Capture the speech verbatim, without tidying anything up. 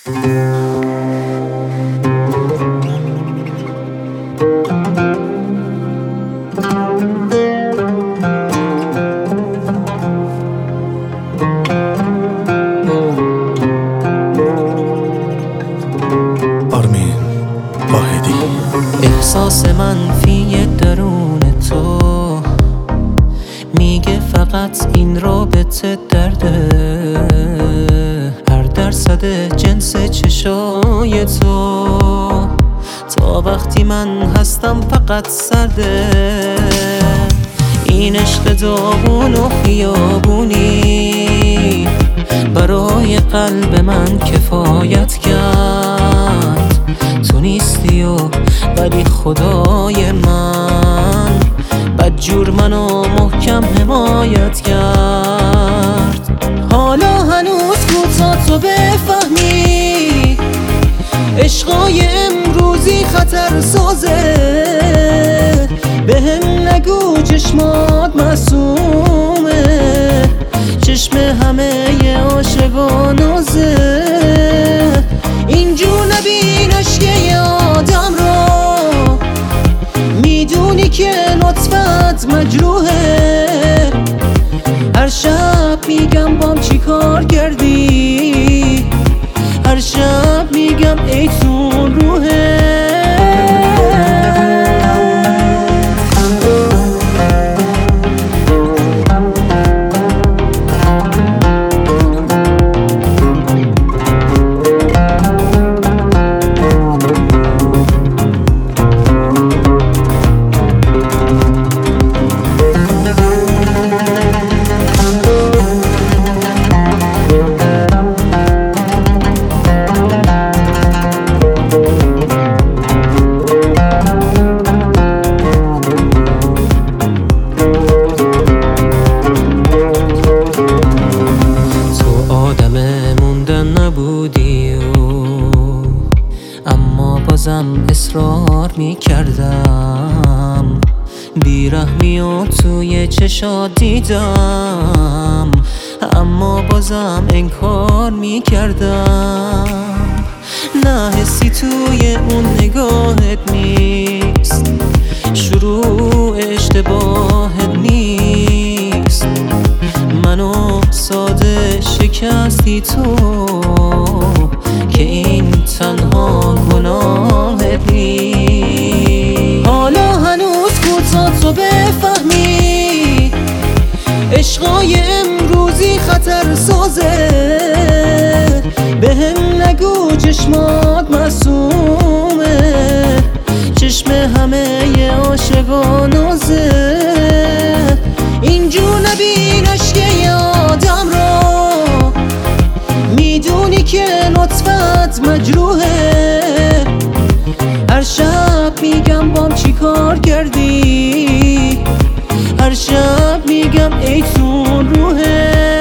احساس منفی درون تو میگه فقط این رابطه درده، هر درصد جنس چشای تو تا وقتی من هستم فقط سرده. این عشق داغون و خیابونی برای قلب من کفایت کرد. تو نیستی و ولی خدای من بدجور منو محکم حمایت کرد. حالا هنوز کوتا تو بفهمی عشقای امروزی خطر سازه. بهم نگو چشمات معصومه، چشم همه عاشقا نازه. اینجور نبین عشق آدم رو، میدونی که لطفت مجروحه. هر شب میگم بام چی کار کردی، هر شب میگم ای تون روحه. نبودی و اما بازم اصرار میکردم. بیرحمی و توی چشات دیدم اما بازم انکار میکردم. نه حسی توی اون نگاهت نیست، شروع اشتباهت نیست. منو ساده شکستی تو که این تنها گناهت نیست. حالا هنوز کوتا تو بفهمی عشقای امروزی خطر سازه. بهم نگو چشمات معصومه، چشم همه عاشقا نازه. اینجور نبین عشق آدم رو، میدونی که لطفت مجروحه. هر شب میگم بام چی کار کردی، هر شب میگم ای تون روحه.